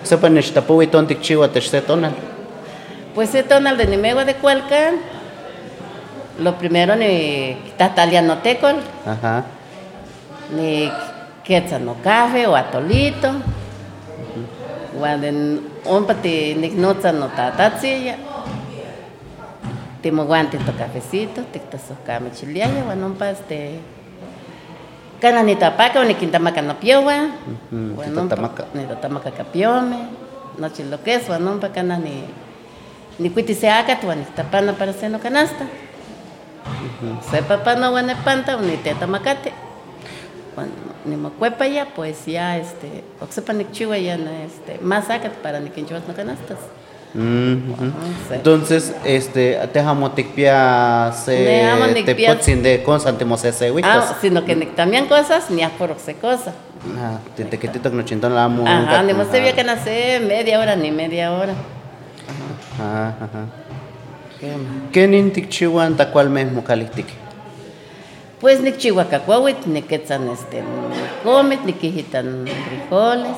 Sepa nechtapowi tontikchiua tech se tonal. Pues se tonal de Nimegua de Cualcan. Lo primero ni tatalianotecol, Ajá. ni quetzano café o atolito. Guanden ompati nicnotza no tatatzilla. Timoguante to cafecito, tictasocame chiliaya, guanompa Cana ni tapaca o ni quintamaca no piowa. Ni tatamaca capiome. Noche lo que es, guanompa cana ni cuitiseaca, ni tapana para seno canasta. Se papá no guanepanta ni tetamacate. Ni mocuepa ya, pues ya oxepa ni chihuahua ya más saca para ni quinchuas no canastas. Entonces, te jamoticpia se te potsin de cosas antemosesewictas. Sino que también cosas ni aporose cosa. Te quitito no chintón la amo. Ajá, ni mos debía que nacer media hora ni media hora. Ajá. ¿Qué nintic chihuan ta cual mismo calistic? Pues ni chihuacacuahuit, ni quetzan comit, ni quijitan frijoles.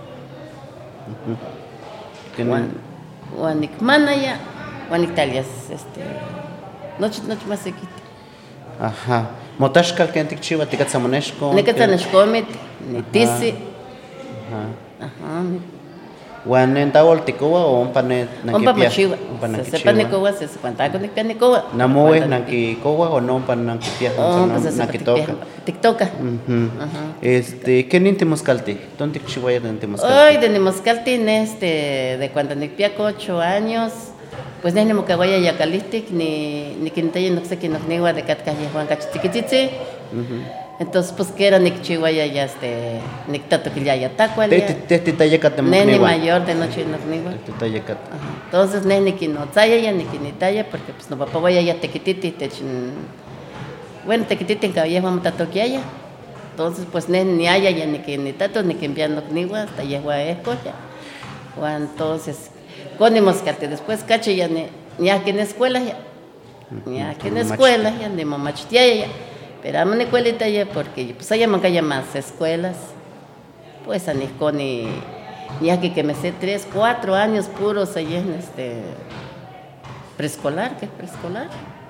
Juanik manaya, juanik talias, noche más se quita. Ajá. Motashkal que antic chihuan ticatzamoneshko. Ni quetzan escomit, ni tisi. Ajá. Juan en tavolticoa o un panet Ompa machiwa. Se panicoa, se cuantaco ni panicoa. Namues nanquicoa o no pan nanquipia. Nanquitoca. TikToka. ¿Qué nintimoscalti? ¿Dónde chihuaya de nintimoscalti? Hoy de nimoscalti de cuando nipiaco 8 años, pues ni mocaguaya ya calistic ni quintaya no sé quién nos niwa de catcalle Juan Cachitikititzi. Entonces, pues que era Nick Chihuahua ya Nictato que ya tacual. Neni mayor de noche no niwa. Entonces, neni que no talla ya ni que ni talla, porque pues no papá vaya ya tequititi, bueno, tequititi en caballa vamos a toquear. Entonces, pues ni haya ya ni que ni tato ni que enviando niwa hasta llegó a escolla. O entonces, con moscate después cache ya ni aquí en escuela ya. Ni aquí en escuela ya ni mamachtia ya. Pero a mi escuelita ya, porque pues allá me más escuelas, pues a ni aquí que me sé 3, 4 años puros allá en preescolar, ¿qué es preescolar?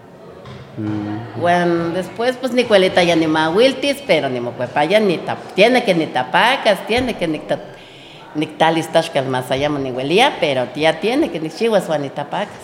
Bueno, después pues ni escuelita ya ni mahuiltis, pero ni mocuepa ya tiene que ni tapacas, tiene que ni talistas que más allá ni huelía, pero ya tiene que ni chihuas o ni tapacas.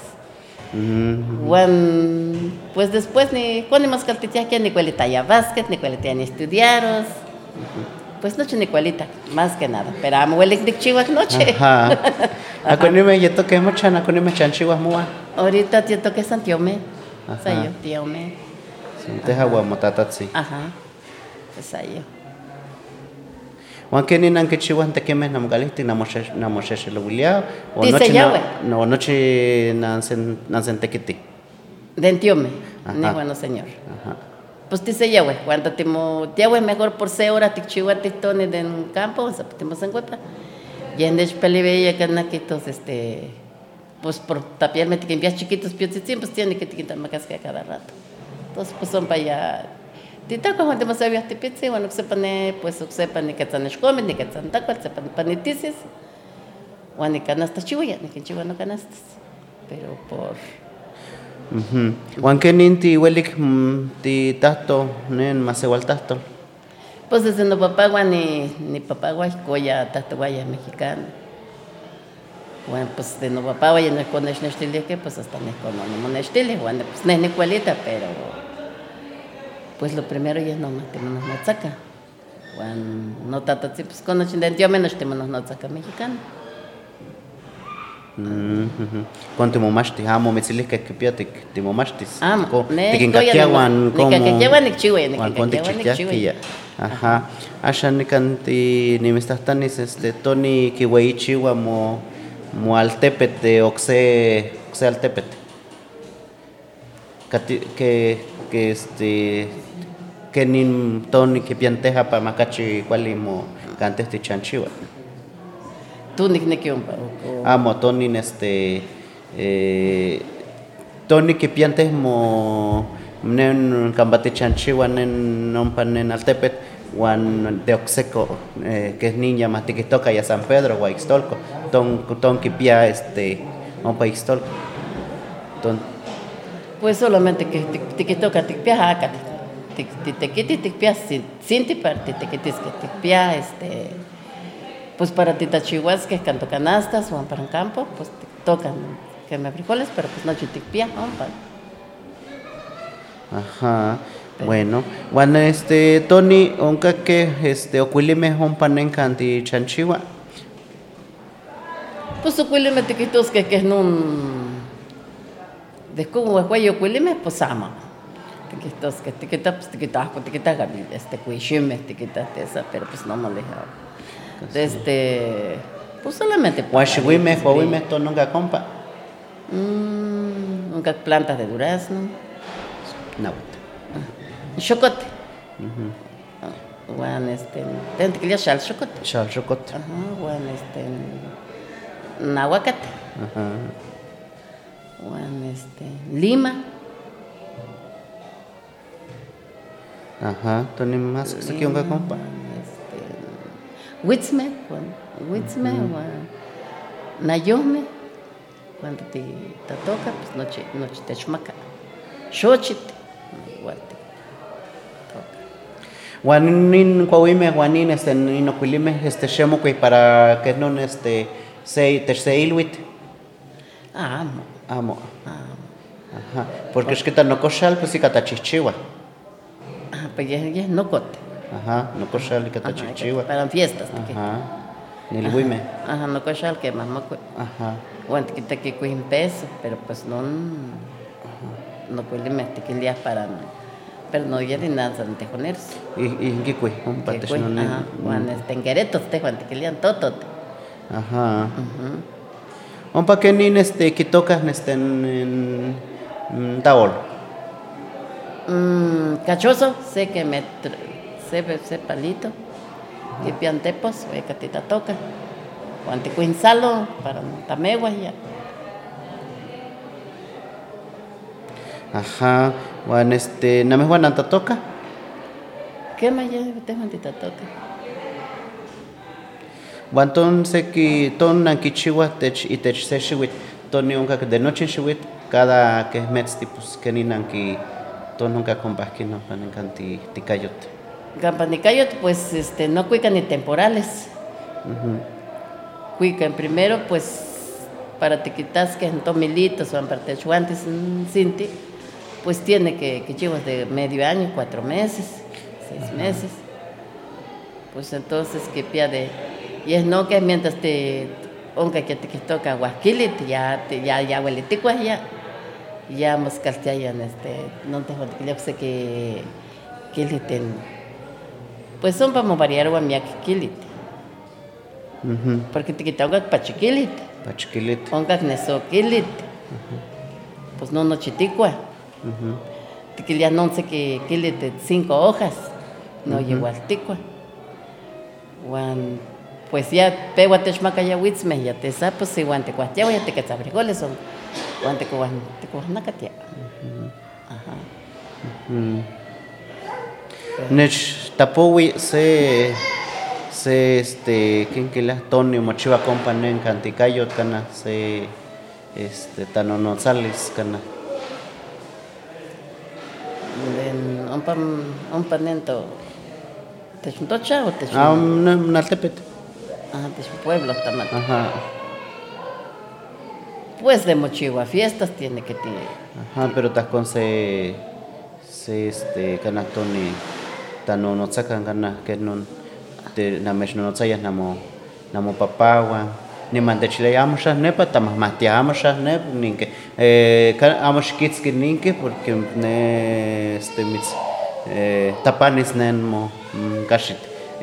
Bueno, pues después ni cuando más caltitia que ni cuelita ya básquet, ni cuelita ni estudiaros. Pues noche ni cuelita, más que nada. Pero a mueles ni chihuas noche. Ajá. A conime ya toque mucha, a conime chan chihuas mua. Ahorita te toque Santiome. Sayo, tiome. Te hawa motatatsi. Ajá. Sayo. Juan que ni nanque chihuan te quemes namgalisti namoshe lo williao o noche nansen tequiti. Dentiome, ni bueno señor. Ajá. Pues dice ya cuando tiahue mejor por 6 horas te chihuan titones en campo, o sea, tenemos en huepa. Y en despelibella que naquitos pues por tapiarme te envías chiquitos piocitos, pues tiene que te quitar macasca cada rato. Entonces pues son para allá. Tita cuando te más había te pizza, bueno, que sepan pues que sepan ni que están escomen, ni que están tacual, sepan panitices. O ni canastas chihuahua, ni que chihuahua no canastas. Pero por Juan que ninti huelik ti tasto, nen más igual tasto. Pues desde no papagua ni papagua coya tasto guaya mexicano. Bueno, pues de no papagua y no con nestile que pues hasta no con nestile, bueno, pues no es ni cualita, pero pues lo primero ya no matemos no saca. Bueno, no tata pues con yo menos tenemos no saca mexicano. Con timomashti, amo mitzilis que piatic timomashtis. Amo, tikinkakiawan como ni chihuahua, ni chihuahua. Ajá. Ashan nikanti nimistahtanis toni kiweichiwa mo altepet de oxe altepet. Que nin toni que pianteja pa makachi cuali mo cantes de chanchiwa. Tú ni que un Amo toni toni que piantes mo nen cambate chanchiwa nen nompan nen altepet wan de oxeco que es niña más tiquitoca ya San Pedro o Ixtolco ton kipia ompa ixtol. Pues solamente que tikitoka tikpia akatl. Titequiti tikpia sinti para titequitis que tikpia pues para titachihuasque canto canastas o para un campo, pues tocan que me frijoles, pero pues no tikpia, ompa. Ajá. Bueno, Tony, onka que ocuilime ompa nenkanti chanchiwa. Pues ocuilime tiquitos que es nun de como huehueyo ocuilime, pues ama. Tiquitos que pues cuishime, esa, pero pues no me deja. Pues solamente Huaxihuime, huahuime, to nunca compa. Nunca plantas de durazno. No. Chocote. Juan, ¿te quería shal chocote? Shal chocote. Ajá, Juan, aguacate. Ajá. Juan, lima. Ajá, Tony más que aquí unga compa. Witzme, Juan, Juan, nayome. Cuando te toca, pues noche te chmaca. Xochit, igual te toca. Juanin cuauime, Juanin inocuilime, xemocui para que non se ilwit. Amo. Ajá, porque es que tan no coxal, pues sí catachichiwa. Pues ya no cote. Ajá, no coxal y catachichiwa. Para fiestas. Ajá, nilwime. Ajá, no coxal que más moco. Ajá. Bueno, te quita que cuiden peso, pero pues no cuiden tequilías para pero no ya ni nada de tejoneros. ¿Y qué cui? Un pates no. Ajá, Juan, en Queretos te Juan tequilían todo. Ajá. Un pa que nin que tocas en taol. Cachoso, sé que sé palito. Que piantepos, ve que te toca. Juan te cuiden salo para tameguas ya. Ajá. Juan name Juan anta toca. ¿Qué más ya te Juan te toca? Juan ton se que ton anquichiwa tech se shiwit ton nunca de noche shiwit cada que mets tipos que ni nanki ton nunca compaqui no pan encanti ticayote. Campanicayote pues no cuican ni temporales. Cuican primero pues para te quitas que en tomilitos o para te chuantes cinti pues tiene que chivas de medio año, 4 meses, 6 meses. Pues entonces que pierde. Y es no que mientras aunque que te toca guasquilit, ya hueliticua ya moscastiayan no te joder, yo sé que kiliten. Pues son para variar guamiak kilit. Porque te quitaba pachiquilit. Onga neso kilit. Pues no chiticua. Te quería no sé que kilit 5 hojas. No llegó al ticua. Pues ya pego a techmaca ya witzme, ya te sapos y guante cuatia, ya te cachabrigoles son guante cuanacatia. Ajá. Nech tapowi se ¿quién que la Tonio mochiva companen canticayo cana se tanonozales cana. Un panento techuntocha o techun. Naltepet. Ajá, de su pueblo también. Ajá. Pues de Mochigua fiestas tiene que tener. Ajá, pero tascon se canatoni tano no sacan gana que no te namesh no sayas namo papawa ni mande chile amusha nepa tamas matia amusha nep ninke amush kids que ninke porque ne mitz tapanis nenmo kashit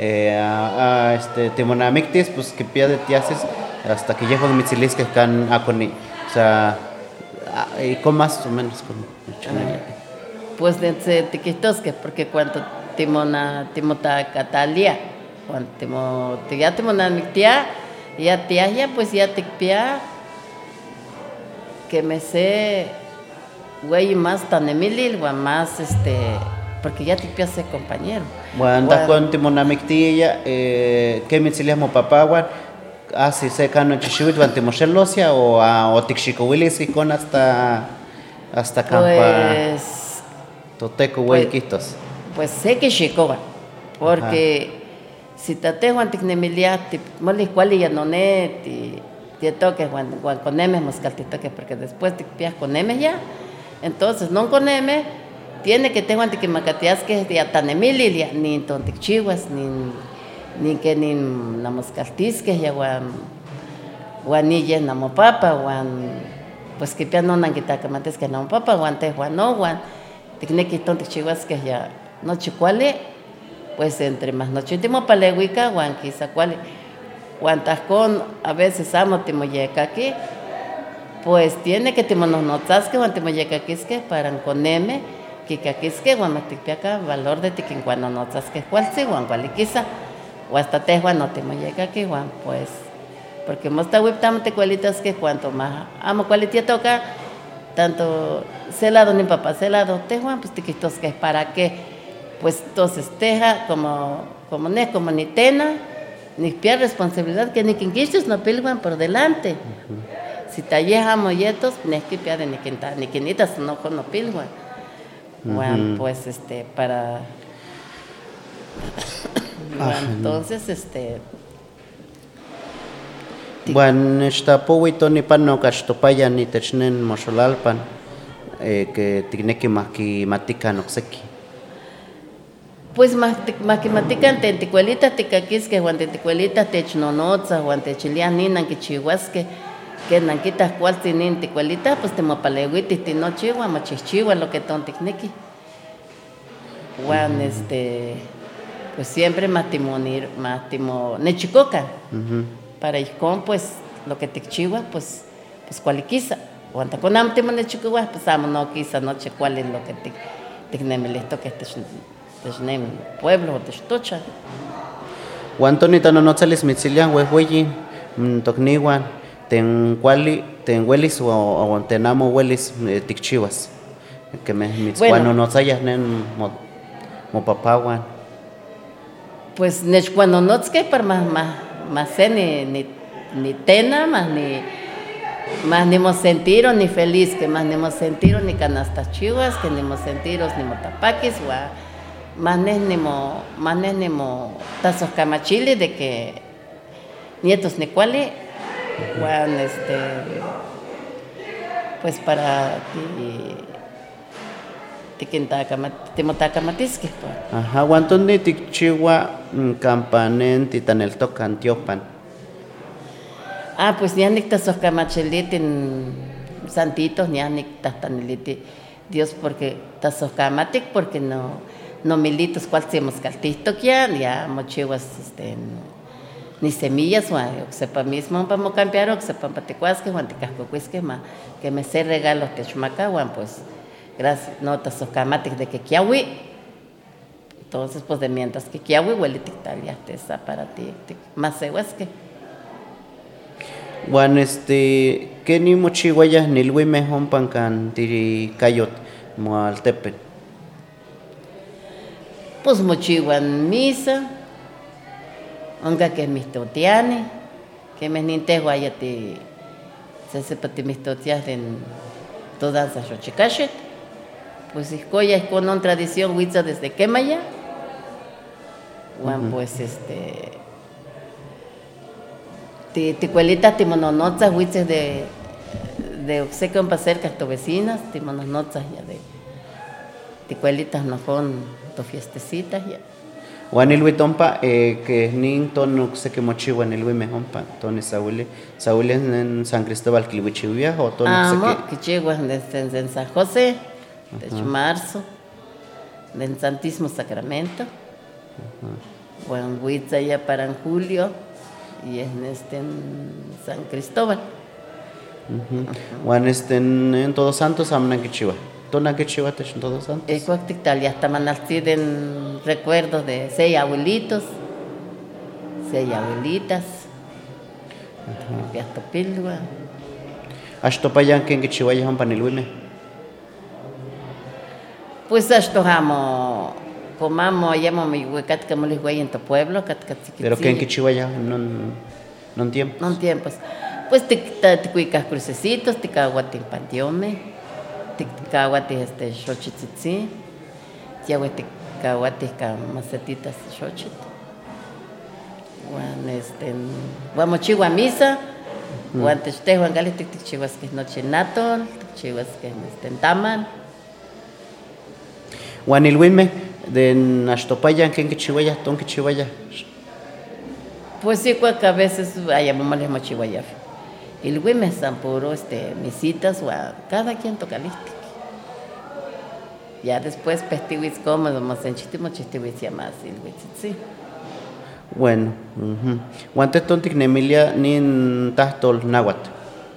timonamictis pues que pierde tiases hasta que llego mitzilis que can aconi, o sea, y con más o menos con pues de tiquitosque porque cuando timota catalia cuando ya timonamictia ya tiaya pues ya tikpia que me sé güey más tan emilil o más porque ya te piensa compañero. Bueno, con timonamictia que me mo papá si se cano chichihuit antimoxelosia o tixikowilis con hasta campa Pues, toteco pues, huelquitos. pues sé que xicoba, porque si tatehuan ticnemilia, molis cuali ya noné, te toques cuando conemes moscaltitoques, porque después te pias conemes ya, entonces no conemes, tiene que tengo antiquimacatias que ya tanemililia, ni tontichihuas, ni que ni namoscaltisques, ya guanillas namopapa, pues que pia no nanquitacamates que namopapa, guante no, ticnequi tontichihuas que ya no chicuale, pues entre más noche timo palehuica, quizá cuale, tascón a veces amo timoyeca aquí, pues tiene que timononotzasque, timoyecaquisque para coneme, kikaquisque, guamatipiaca, valor de tiquincuano notzasque, cualsi, quizá, o hasta tejuan no timoyeca aquí, pues, porque mosta huiptamo tecuelitas que cuanto más amo cualitia toca, tanto celado ni papá celado, tejuan, pues tiquitos que es para qué. Pues entonces teja como ni tena, ni pia responsabilidad que ni quinquichos no pilguan por delante. Si talleja molletos, ni que pia de ni quinitas no pilguan. Pues para entonces Bueno, esta powito ni pan no cachtopaya ni technen moxolalpan que tigneki matika noxeki. Pues maquimatican tenticuelitas ticaquisque, Juan tenticuelitas technonotza, Juan techilian ninan quichihuasque, que nanquitas cualtzinin ticuelitas, pues temopalehuitis tinochihua, machichihua lo que tonticnequi. Juan pues siempre más timo nechicoca. Para icon, pues lo que tichihua, pues cualiquiza. Juan taconam timo nechicua, pues amo no quizá noche cuál es lo que ticnemelisto que technem pueblo o techtocha. Guantonita no notzalis mitzilian huehueyi, tocniwan, ten huelis o tenamo huelis ticchivas. Que me mitzcuano notzayas nen mopapawan. Pues nechcuano notzke para más ni tena, más ni mosentiro ni feliz, que más ni mosentiro ni canastas chivas, que ni mosentiros ni motapaquis, más ni tazos camachili de que nietos ni cuali, pues para timotacamatisque. Ajá, guantoni ticchiwa campanen titanelto cantiopan. Pues ya nictasos camachilitin santitos, ya nictastaniliti Dios porque tasos camatic, porque no militos cual se moscaltito ya mochiwas ni semillas, sepa mismo para cambiar, o sepa paticuasque, huanticascocuisque, que me sé regalos techmaca, pues gracias, no tasos camatic de que kiawi. Entonces, pues de mientras que kiawi huele tictalia, esa para ti, más seguasque. Juan, ¿qué ni mochihuayas ni luime hompan can tiri cayot moaltepen? Pues mochihuan misa, onga que mis totiane, que me nintehuaya se sepa ti mis totias en todas las xochicachet, pues iscoya es con una tradición huitza desde Quemaya, Juan, pues ticuelitas timononotzas huitzes de obsequio para cerca tus vecinas, timononotzas ya de ticuelitas no con tus fiestecitas ya. Juan ilwi tompa que nin ton se que mochiwa en ilwi mejompa ton Saúl en San Cristóbal Quilhuichihuia o ton que chihuahua en San José de marzo del Santísimo Sacramento. Juan huitza ya para en julio y en San Cristóbal. Juan en Todos Santos amnan quichua. ¿Tona quichua te en Todos Santos? Italia hasta manalciden recuerdos de 6 abuelitos, 6 abuelitas. Piastopilgua. ¿Hasta payan que en quichua ya han panilwime? Pues hasta comamos allá mi huecat que molis güey en tu pueblo, pero que en quichua ya no non tiempos. No tiempos. Pues ticuicas crucecitos, ticahuatin panteones, ticahuatin xochitzitzi, tiahue ticahuatin macetitas xochit. Guan mochiua misa, guan techtehuan gali tichihuasqueh noche natol, tichihuasqueh tamal. Juan ilhuimeh de Naxtopayan, ¿quién kichiuayah, ton kichiuayah? Pues sí, a veces ayamomales mochihuayah. Ilhuimeh san puro misitas, cada quien tocalistic. Ya después pestihuis cómodo, mosenchitimo chistihuis más ilhuitzitzi. Bueno, Juan teton ticnemilia nin tahtol nahuatl.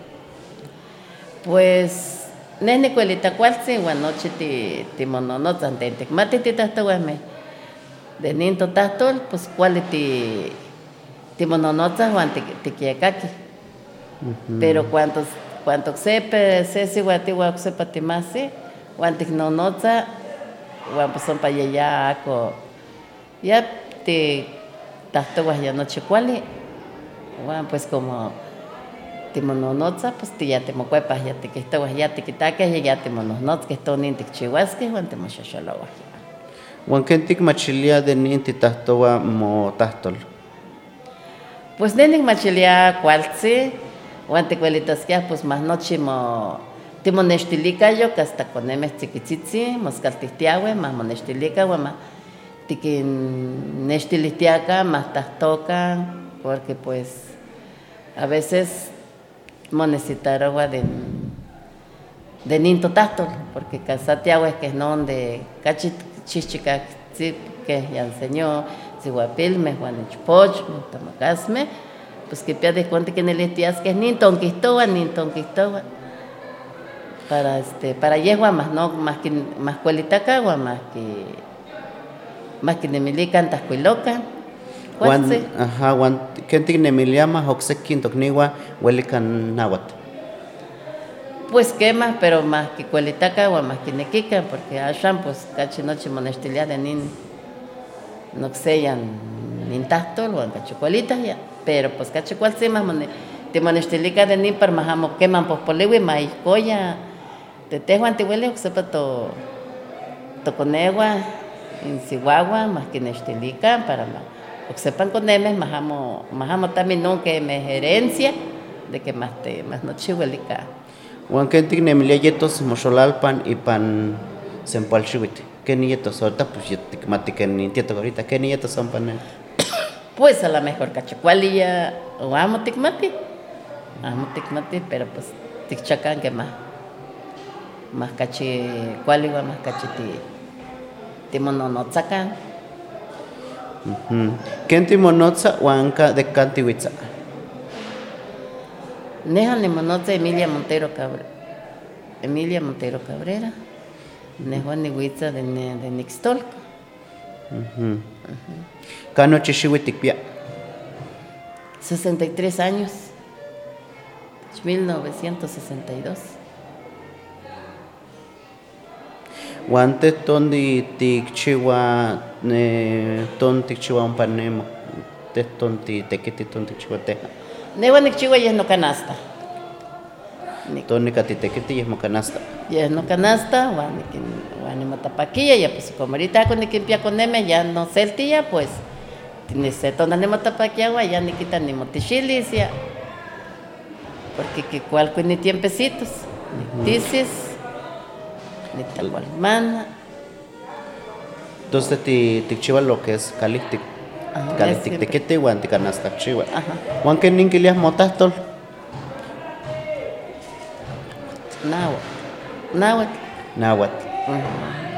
Pues neh cualitacualtzin uan nochi timononotzan tenticmati titahtohuameh de nin totahtol, pues cuali timononotzah uan tiquiecakih. Pero cuando se siuatiua ocsepa timahsi, uan ticnonotzah, uan pues ompa ya ako, ya titahtouah ya nochi cuali, uan pues como timononotzah, pues ya timocuepah, ya tiquihtouah, ya tiquitaqueh, ya timonohnotzqueh, tonin ticchiuasqueh, uan timoxoxolouah. Juan ken ticmachilia de nin titahtoua motahtol. Pues neh nicmachilia cualtzi, uan ticuelitasquiah pues más nochi timonextilica hasta conemeh tziquitzitzi, moscaltihtiaueh, más monextilica, uan más tiquinnextilihtiacah, más tahtocan, porque pues a veces monecesitaroua de nin totahtol, porque casatiaueh queh non de cachi chihchicactzitqueh yan señor, siuapilmeh, uan ichpochmeh, tomacasmeh, pues quipia de ihcon tiquinilihtiasqueh nin tonquihtoua, para yehuan más cuelitacah, uan más quinemilican tahcuilocan. Juan ken ticnemilia más ocsequin tocniuah uelican nahuatl. Pues quemah, pero más quicuelitacah uan más quinequican, porque axan pues cachi nochi monextilia de nin nocseyan nin tahtol uan cachi cualitah ya, pero pues cachi cualtzin más timonextilica de nin para más amo queman pohpoliui, ma ihcon ya tetehuan tiuelih ocsepa toconeuah insiuauan más quinextilican para ocsepan conemeh más amo también non quemeh herencia de que más nochi uelicah. Juan ken ticnemilia yetos moxolalpan ipan sempoalxiuitl. ¿Ken yetos ahorita? Pues ya ticmati ken nintietok ahorita. ¿Ken yetos ompa neh? Pues a lo mejor cachi cuali ya o amo ticmati, pero pues ticchacan que más cachi cuali uan más cachi timononotzacan. ¿Ken timonotza uan de kan tiuitza? Neh nimonotza Emilia Montero Cabrera. Nehuan niuitza de Nixtolco. ¿Kan nochi xiuitl ticpia? 63 años. 1962. Juan tehton ticchiua ton ticchiua ompa nemo. Tehton titekiti ton ticchiua teja. Nehuan nicchiua yeh nocanasta. Ton nica titekiti yeh mocanasta. Yeh nocanasta, uan nimotapaquia, ya pues como ahorita ako niquimpia conemeh ya no seltia, pues tona nimotapaquia uan ya niquita nimotixilis ya, porque quicualco ni tiempecitos, nictisis, nitlacualmana. Entonces ticchiua lo que es calihtic. Calihtic uan ticanasta chiua. Juan ken ninquiliah motahtol? Náhuatl. Nahuatl.